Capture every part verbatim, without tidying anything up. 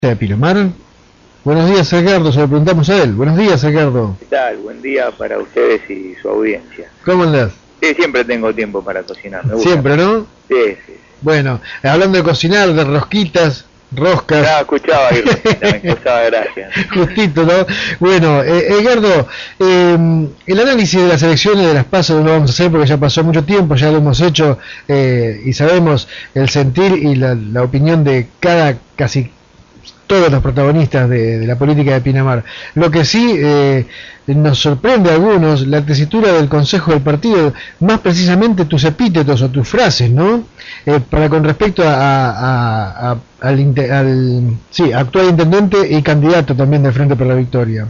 De Pinamar. Buenos días, Edgardo, se lo preguntamos a él. Buenos días, Edgardo. ¿Qué tal? Buen día para ustedes y su audiencia. ¿Cómo andás? Sí, siempre tengo tiempo para cocinar. Me gusta. Siempre, ¿no? Sí, sí, sí. Bueno, hablando de cocinar, de rosquitas, roscas. Ya escuchaba que rosquita, me causaba gracia. Justito, ¿no? Bueno, eh, Edgardo, eh, el análisis de las elecciones de las PASO no lo vamos a hacer porque ya pasó mucho tiempo, ya lo hemos hecho eh, y sabemos el sentir y la, la opinión de cada, casi todos los protagonistas de, de la política de Pinamar. Lo que sí eh, nos sorprende a algunos, la tesitura del Consejo del Partido, más precisamente tus epítetos o tus frases, ¿no? Eh, para con respecto a, a, a, al, al sí, actual intendente y candidato también del Frente por la Victoria.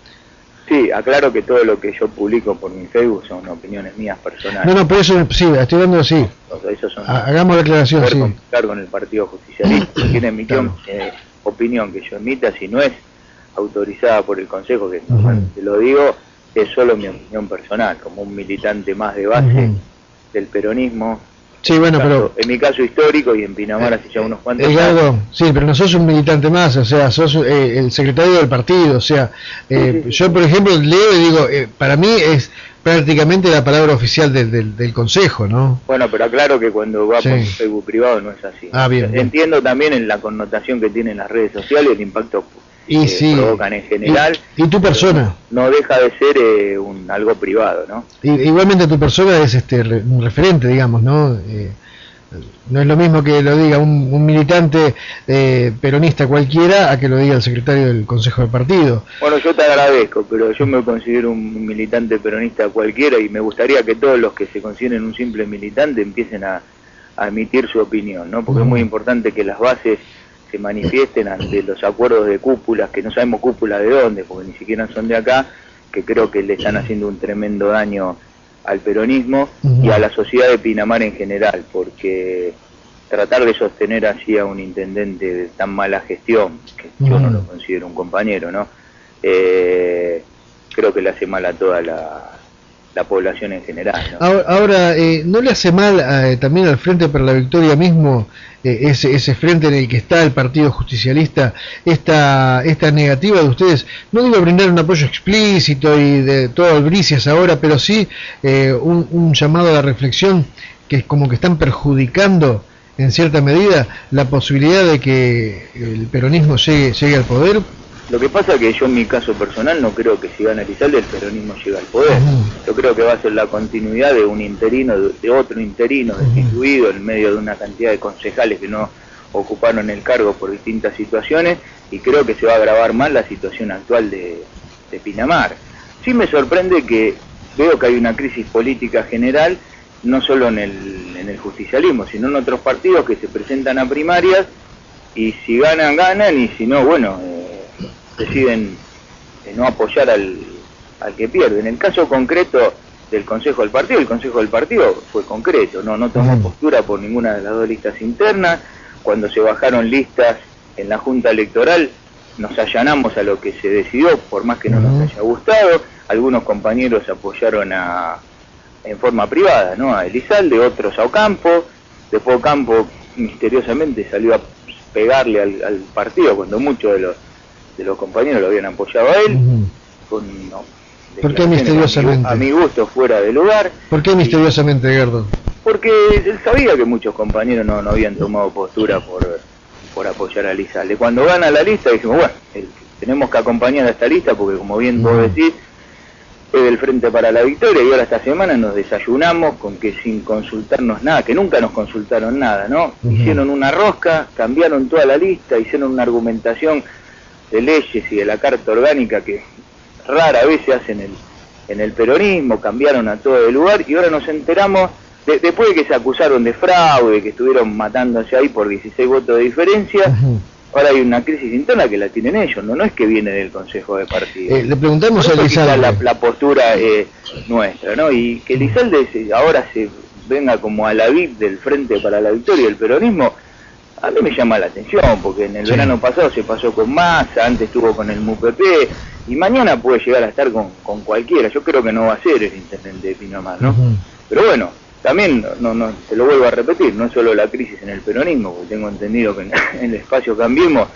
Sí, aclaro que todo lo que yo publico por mi Facebook son opiniones mías personales. No, no, por eso sí, estoy dando, sí. O sea, esos son Hagamos la aclaración, poder sí. contactar con el Partido Justicialista. Cualquier emisión, Claro. eh, opinión que yo emita, si no es autorizada por el Consejo, que Uh-huh. te lo digo, es solo mi opinión personal, como un militante más de base Uh-huh. del peronismo. Sí, bueno, en, mi caso, pero en mi caso histórico y en Pinamar hace ya unos cuantos Edgardo, años. sí, pero no sos un militante más, o sea, sos eh, el secretario del partido, o sea, eh, Sí, sí, sí. yo por ejemplo leo y digo, eh, para mí es prácticamente la palabra oficial del, del, del Consejo, ¿no? Bueno, pero aclaro que cuando va Sí. por Facebook privado no es así. Ah, bien, bien. Entiendo también en la connotación que tienen las redes sociales, el impacto Y que sí, provocan en general. y, y tu persona, No deja de ser eh, un algo privado, ¿no? y, igualmente tu persona es este re- un referente, digamos, ¿no? Eh, no es lo mismo que lo diga un, un militante eh, peronista cualquiera a que lo diga el secretario del Consejo del Partido. Bueno, yo te agradezco, pero yo me considero un militante peronista cualquiera y me gustaría que todos los que se consideren un simple militante empiecen a, a emitir su opinión, ¿no? Porque Ujú. es muy importante que las bases se manifiesten ante los acuerdos de cúpulas, que no sabemos cúpula de dónde, porque ni siquiera son de acá, que creo que le están haciendo un tremendo daño al peronismo Ujú. y a la sociedad de Pinamar en general, porque tratar de sostener así a un intendente de tan mala gestión, que yo no Ujú. lo considero un compañero, ¿no? Eh, creo que le hace mal a toda la, la población en general, ¿no? Ahora, ahora, eh, ¿no le hace mal eh, también al Frente para la Victoria mismo, eh, ese, ese frente en el que está el Partido Justicialista, esta, esta negativa de ustedes? No digo brindar un apoyo explícito y de todo albricias ahora, pero sí eh, un, un llamado a la reflexión que es como que están perjudicando en cierta medida la posibilidad de que el peronismo llegue, llegue al poder. Lo que pasa es que yo en mi caso personal no creo que si gana Elizalde el peronismo llegue al poder. Ujú. Yo creo que va a ser la continuidad de un interino, de, de otro interino destituido en medio de una cantidad de concejales que no ocuparon el cargo por distintas situaciones, y creo que se va a agravar más la situación actual de, de Pinamar. Sí me sorprende que veo que hay una crisis política general, no solo en el, en el justicialismo, sino en otros partidos que se presentan a primarias y si ganan, ganan, y si no, bueno, eh, deciden eh, no apoyar al, al que pierde. En el caso concreto del Consejo del Partido, el Consejo del Partido fue concreto, no, no tomó Ujú. postura por ninguna de las dos listas internas. Cuando se bajaron listas en la Junta Electoral, nos allanamos a lo que se decidió, por más que no Ujú. nos haya gustado. Algunos compañeros apoyaron a, en forma privada, ¿no?, a Elizalde, otros a Ocampo. Después Ocampo misteriosamente salió a pegarle al, al partido cuando muchos de los de los compañeros lo habían apoyado a él, Ujú. con no, ¿Por qué declaraciones misteriosamente? A mi, a mi gusto fuera de lugar, ¿Por qué misteriosamente, Edgardo? porque él sabía que muchos compañeros no, no habían tomado postura por, por apoyar a Elizalde. Cuando gana la lista dijimos, bueno, el- tenemos que acompañar a esta lista porque, como bien vos Ujú. decís, es del Frente para la Victoria, y ahora esta semana nos desayunamos con que sin consultarnos nada, que nunca nos consultaron nada, ¿no? Ujú. Hicieron una rosca, cambiaron toda la lista, hicieron una argumentación de leyes y de la Carta Orgánica que rara vez se hace en el, en el peronismo, cambiaron a todo el lugar, y ahora nos enteramos, de, después de que se acusaron de fraude, que estuvieron matándose ahí por dieciséis votos de diferencia, Ujú. ahora hay una crisis interna que la tienen ellos, no, no es que viene del Consejo de Partido. Eh, le preguntamos Por a eso quizá Elizalde. la, la postura eh, nuestra, ¿no? Y que Elizalde se- ahora se venga como a la V I P del Frente para la Victoria del peronismo, a mí me llama la atención, porque en el Sí. verano pasado se pasó con Massa, antes estuvo con el M U P P, y mañana puede llegar a estar con, con cualquiera. Yo creo que no va a ser el intendente de Pinamar, ¿no? Ujú. Pero bueno, también, no, no, te lo vuelvo a repetir, no es solo la crisis en el peronismo, porque tengo entendido que en, en el espacio Cambiemos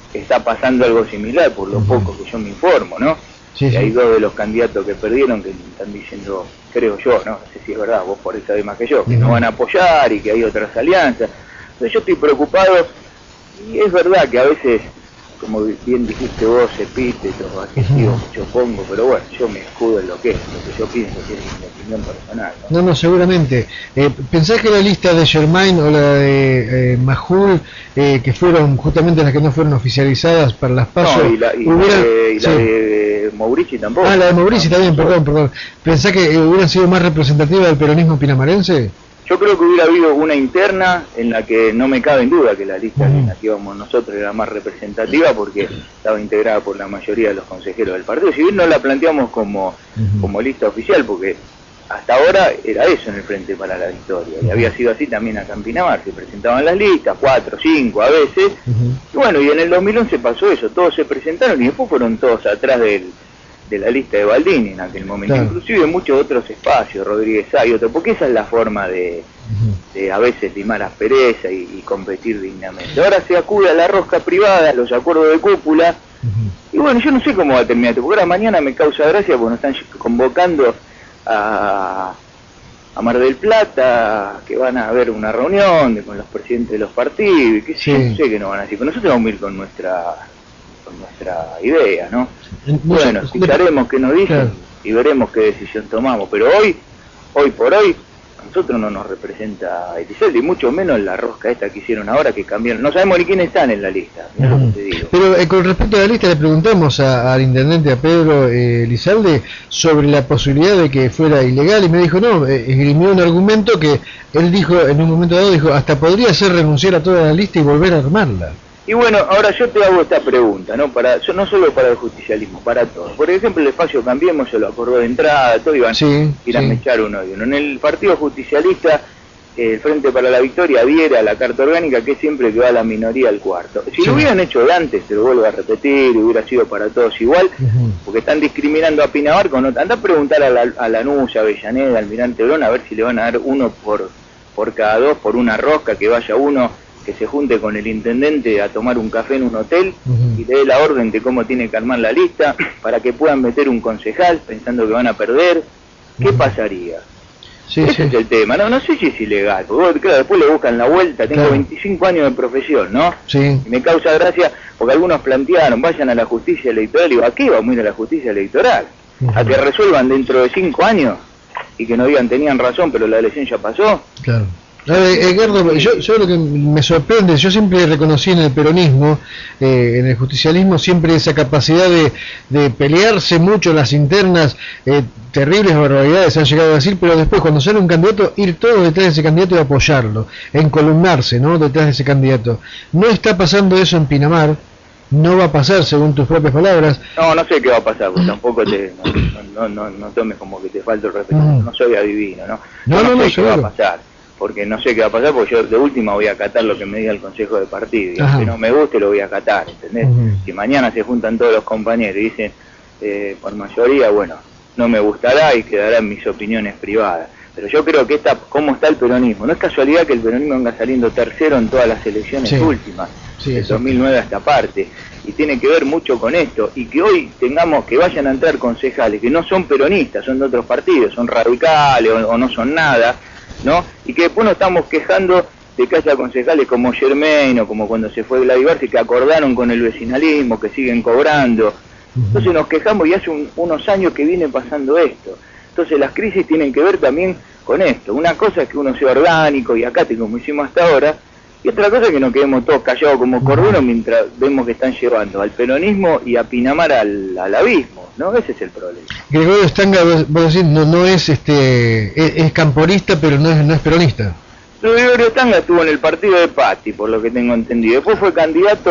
está pasando algo similar, por lo uh-huh. poco que yo me informo, ¿no? Sí, y sí. hay dos de los candidatos que perdieron que están diciendo, creo yo, no, no sé si es verdad, vos por ahí sabés más que yo, que uh-huh. no van a apoyar y que hay otras alianzas. Entonces yo estoy preocupado, y es verdad que a veces, como bien dijiste vos, epítetos, adjetivos, uh-huh. yo pongo, pero bueno, yo me escudo en lo que es, lo que yo pienso, que es mi opinión personal, ¿no? No, no, seguramente. Eh, ¿Pensás que la lista de Germain o la de eh, Majul, eh, que fueron justamente las que no fueron oficializadas para las PASO, no, y la, y hubiera... la de, y sí. la de Maurici tampoco? Ah, la de Maurici también, perdón, perdón. ¿Pensás que eh, hubieran sido más representativas del peronismo pinamarense? Yo creo que hubiera habido una interna en la que no me cabe en duda que la lista uh-huh. en la que íbamos nosotros era más representativa porque estaba integrada por la mayoría de los consejeros del partido. Si bien no la planteamos como, uh-huh. como lista oficial, porque hasta ahora era eso en el Frente para la Victoria, y había sido así también acá en Pinamar, se presentaban las listas, cuatro, cinco a veces, uh-huh. y bueno, y en el dos mil once pasó eso, todos se presentaron y después fueron todos atrás del... de la lista de Baldini en aquel momento, claro. inclusive en muchos otros espacios, Rodríguez Sá y otro, porque esa es la forma de, uh-huh. de a veces limar aspereza y, y competir dignamente. Ahora se acude a la rosca privada, a los acuerdos de cúpula, uh-huh. y bueno, yo no sé cómo va a terminar, porque ahora mañana me causa gracia porque nos están convocando a, a Mar del Plata, que van a haber una reunión de, con los presidentes de los partidos, y que sí. yo no sé qué nos van a decir, pero nosotros vamos a ir con nuestra... con nuestra idea, ¿no? Bueno, escucharemos qué nos dicen claro. y veremos qué decisión tomamos, pero hoy, hoy por hoy, a nosotros no nos representa Elizalde, y mucho menos la rosca esta que hicieron ahora, que cambiaron, no sabemos ni quiénes están en la lista, mirá uh-huh. lo que te digo. Pero eh, con respecto a la lista le preguntamos a, al intendente, a Pedro eh, Elizalde, sobre la posibilidad de que fuera ilegal, y me dijo, no, eh, esgrimió un argumento que él dijo, en un momento dado, dijo, hasta podría ser renunciar a toda la lista y volver a armarla. Y bueno, ahora yo te hago esta pregunta, ¿no? Para, no solo para el justicialismo, para todos. Por ejemplo, el espacio Cambiemos se lo acordó de entrada, todo iban sí, ir a sí. mechar uno y uno. En el Partido Justicialista, eh, el Frente para la Victoria adhiere a la Carta Orgánica, que es siempre que va a la minoría al cuarto. Si sí. lo hubieran hecho de antes, te lo vuelvo a repetir, hubiera sido para todos igual, uh-huh. porque están discriminando a Pinamar con otra. Anda a preguntar a, la, a Lanús, a Avellaneda, a Almirante Brown, a ver si le van a dar uno por, por cada dos, por una rosca, que vaya uno... que se junte con el intendente a tomar un café en un hotel uh-huh. y le dé la orden de cómo tiene que armar la lista para que puedan meter un concejal pensando que van a perder. ¿Qué uh-huh. pasaría? Sí, Ese sí. es el tema. No no sé si es ilegal, porque claro, después le buscan la vuelta. Tengo claro. veinticinco años de profesión, ¿no? Sí. Y me causa gracia porque algunos plantearon, vayan a la justicia electoral. Y digo, ¿a qué vamos a ir a la justicia electoral? Uh-huh. ¿A que resuelvan dentro de cinco años? Y que no digan, tenían razón, pero la elección ya pasó. Claro. A ver, Edgardo, yo, yo lo que me sorprende, yo siempre reconocí en el peronismo, eh, en el justicialismo, siempre esa capacidad de, de pelearse mucho las internas, eh, terribles barbaridades han llegado a decir, pero después cuando sale un candidato, ir todos detrás de ese candidato y apoyarlo, encolumnarse, ¿no?, detrás de ese candidato. No está pasando eso en Pinamar, no va a pasar según tus propias palabras. No, no sé qué va a pasar, porque tampoco te, no, no, no, no tomes como que te falta el respeto, uh-huh. no soy adivino, ¿no? No, no, no, no sé no, qué va a pasar. Porque no sé qué va a pasar, porque yo de última voy a acatar lo que me diga el Consejo de Partido, y aunque no me guste lo voy a acatar, ¿entendés? Uh-huh. Si mañana se juntan todos los compañeros y dicen, eh, por mayoría, bueno, no me gustará y quedarán mis opiniones privadas. Pero yo creo que esta, cómo está el peronismo, no es casualidad que el peronismo venga saliendo tercero en todas las elecciones sí. últimas, sí, del dos mil nueve a esta parte, y tiene que ver mucho con esto, y que hoy tengamos que vayan a entrar concejales que no son peronistas, son de otros partidos, son radicales o, o no son nada, ¿no? Y que después nos estamos quejando de que haya concejales como Germain o como cuando se fue Gladivarsi que acordaron con el vecinalismo, que siguen cobrando. Entonces nos quejamos y hace un, unos años que viene pasando esto. Entonces las crisis tienen que ver también con esto. Una cosa es que uno sea orgánico y acate como hicimos hasta ahora, y otra cosa es que nos quedemos todos callados como corderos mientras vemos que están llevando al peronismo y a Pinamar al, al abismo, ¿no? Ese es el problema. Gregorio Stanga, vos decís, no, no es este es, es camporista, pero no es, no es peronista. Gregorio Stanga estuvo en el partido de Patti, por lo que tengo entendido. Después fue candidato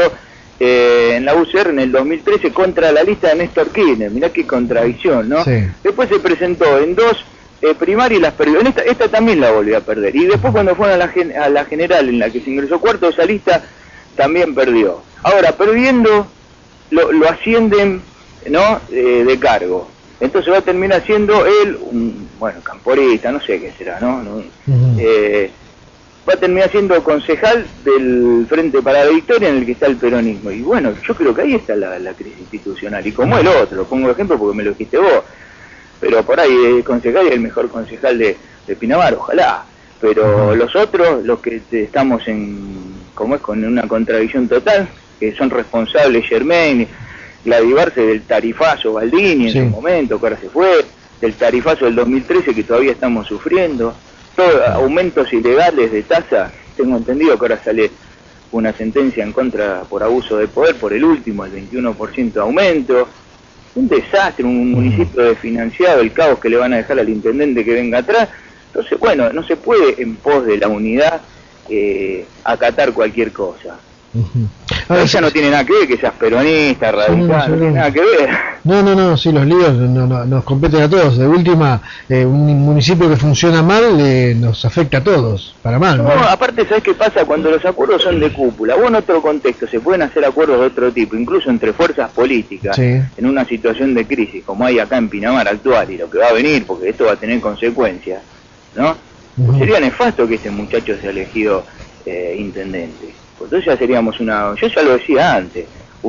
eh, en la U C R en el dos mil trece contra la lista de Néstor Kirchner. Mirá qué contradicción, ¿no? Sí. Después se presentó en dos eh, primarias y las perdió. En esta, esta también la volvió a perder. Y después cuando fueron a la, gen, a la general en la que se ingresó cuarto, esa lista también perdió. Ahora, perdiendo, lo, lo ascienden, ¿no?, eh, de cargo. Entonces va a terminar siendo él un, bueno, camporista, no sé qué será, ¿no? no uh-huh. eh, va a terminar siendo concejal del Frente para la Victoria, en el que está el peronismo. Y bueno, yo creo que ahí está la, la crisis institucional. Y como el otro, lo pongo de ejemplo porque me lo dijiste vos, pero por ahí el concejal es el mejor concejal de, de Pinamar, ojalá. Pero los otros, los que estamos en, como es, con una contradicción total, que son responsables Germain, Gladivarse del tarifazo Baldini en sí. su momento, que ahora se fue, del tarifazo del dos mil trece que todavía estamos sufriendo, todos aumentos ilegales de tasa, tengo entendido que ahora sale una sentencia en contra por abuso de poder, por el último, el veintiuno por ciento de aumento, un desastre, un municipio desfinanciado, el caos que le van a dejar al intendente que venga atrás. Entonces, bueno, no se puede en pos de la unidad eh, acatar cualquier cosa. Uh-huh. Ahora, ella no tiene nada que ver que seas peronista, radical, no, no, no tiene nada que ver. No, no, no, sí, los líos no, no, nos competen a todos. De última, eh, un municipio que funciona mal eh, nos afecta a todos, para mal. No, ¿no? Aparte, ¿sabes qué pasa? Cuando los acuerdos son de cúpula, o en otro contexto, se pueden hacer acuerdos de otro tipo, incluso entre fuerzas políticas, sí. en una situación de crisis, como hay acá en Pinamar actual, y lo que va a venir, porque esto va a tener consecuencias, ¿no? Uh-huh. Pues sería nefasto que este muchacho sea elegido eh, intendente. Pues entonces ya seríamos una, yo ya lo decía antes,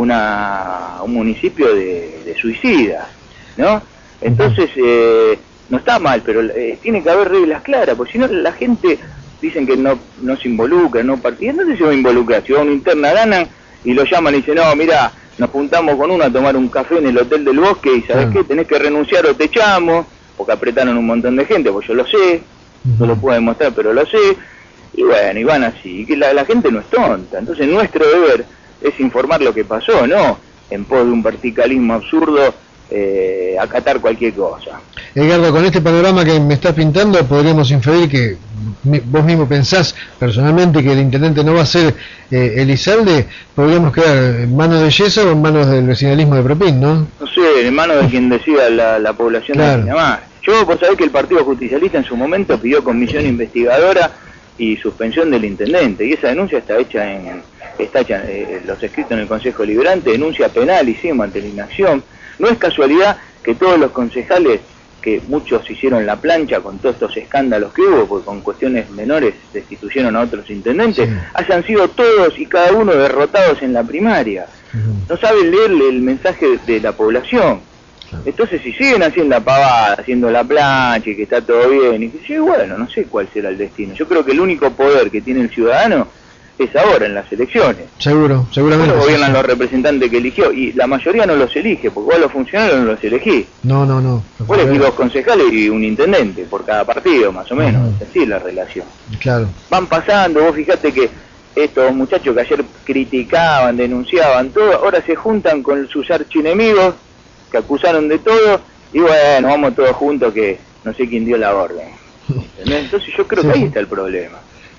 una un municipio de, de suicidas, ¿no? Entonces, eh, no está mal, pero eh, tiene que haber reglas claras, porque si no la gente dicen que no no se involucra, no participa, entonces se va a involucrar, si va a una interna ganan y lo llaman y dicen, no, mira, nos juntamos con uno a tomar un café en el Hotel del Bosque y ¿sabes uh-huh. qué? Tenés que renunciar o te echamos, porque apretaron un montón de gente, pues yo lo sé, uh-huh. no lo puedo demostrar, pero lo sé. Y bueno, y van así, y que la, la gente no es tonta, entonces nuestro deber es informar lo que pasó, no en pos de un verticalismo absurdo, eh, acatar cualquier cosa. Edgardo, con este panorama que me estás pintando, podríamos inferir que vos mismo pensás personalmente que el intendente no va a ser eh, Elizalde, podríamos quedar en manos de Yesa o en manos del vecinalismo de Propín, ¿no? No sé, en manos de quien decida la, la población claro. de Pinamar. Yo, por saber que el Partido Justicialista en su momento pidió comisión investigadora y suspensión del intendente, y esa denuncia está hecha en está hecha eh, los escritos en el Consejo Liberante, denuncia penal hicimos ante la inacción. No es casualidad que todos los concejales, que muchos hicieron la plancha con todos estos escándalos que hubo, porque con cuestiones menores destituyeron a otros intendentes, sí. hayan sido todos y cada uno derrotados en la primaria. Uh-huh. No saben leerle el mensaje de, de la población. Entonces, si siguen haciendo la pavada, haciendo la plancha y que está todo bien, y que sí, bueno, no sé cuál será el destino. Yo creo que el único poder que tiene el ciudadano es ahora, en las elecciones. Seguro, seguramente. Bueno, gobiernan sí, sí. los representantes que eligió, y la mayoría no los elige, porque vos los funcionarios no los elegís. No, no, no. Vos elegís dos concejales y un intendente por cada partido, más o menos. Uh-huh. Es así la relación. Claro. Van pasando, vos fijate que estos muchachos que ayer criticaban, denunciaban todo, ahora se juntan con sus archienemigos, que acusaron de todo, y bueno, vamos todos juntos que no sé quién dio la orden. ¿Entendés? Entonces yo creo sí. que ahí está el problema.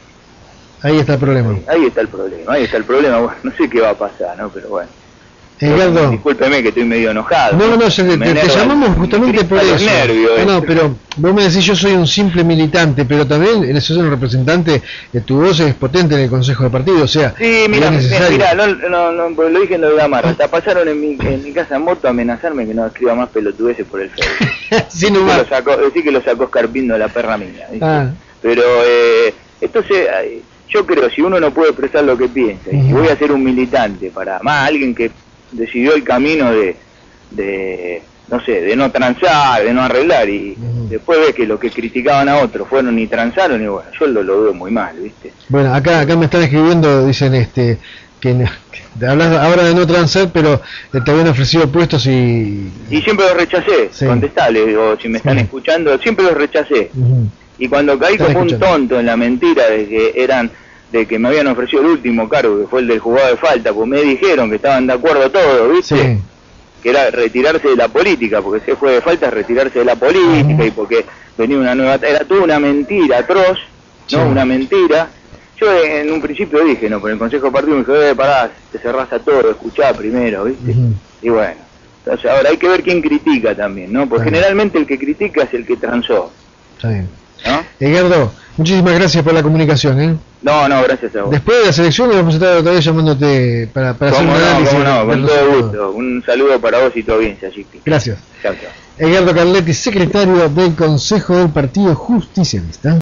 Ahí está el problema. Ahí, ahí está el problema, ahí está el problema. Bueno, no sé qué va a pasar, ¿no? Pero bueno. Edgardo, discúlpeme que estoy medio enojado. No, no, no te, te llamamos justamente por eso. Nervio, no, no, pero vos me decís, yo soy un simple militante, pero también en eso soy un representante, eh, tu voz es potente en el Consejo de Partido, o sea, sí, mira, mira, mira, no, no, no, porque lo dije en lo de Gamarra, hasta pasaron en mi, en mi casa en moto a amenazarme que no escriba más pelotudeces por el Facebook. Sí, no más. Decir que lo sacó escarpiendo la perra mía, ah. Pero, eh, entonces, yo creo, si uno no puede expresar lo que piensa, y si voy a ser un militante para más alguien que decidió el camino de, de, no sé, de no transar, de no arreglar, y uh-huh. después ves que lo que criticaban a otros fueron y transaron, y bueno, yo lo, lo veo muy mal, ¿viste? Bueno, acá acá me están escribiendo, dicen este que, que hablas ahora de no transar, pero te habían ofrecido puestos y... Y siempre los rechacé, sí. Contestale, o si me están sí. escuchando, siempre los rechacé. Uh-huh. Y cuando caí como un tonto en la mentira de que eran... de que me habían ofrecido el último cargo, que fue el del jugador de falta, pues me dijeron que estaban de acuerdo todos, ¿viste? Sí. Que era retirarse de la política, porque ese juego de falta es retirarse de la política, uh-huh. y porque venía una nueva... Era toda una mentira atroz, ¿no? Sí. Una mentira. Yo en un principio dije, no, pero el Consejo de Partido me dijo, eh, pará, te cerrás a todo, escuchá primero, ¿viste? Uh-huh. Y bueno, entonces ahora hay que ver quién critica también, ¿no? Porque sí. generalmente el que critica es el que transó. Está bien. ¿No? Edgardo, muchísimas gracias por la comunicación, ¿eh? No, no, gracias a vos. Después de las elecciones vamos a estar otra vez llamándote para, para hacer un análisis. No, no, con todo gusto. Un saludo para vos y tu audiencia, Chiqui. Gracias. Chao, chao. Edgardo Carletti, secretario del Consejo del Partido Justicialista.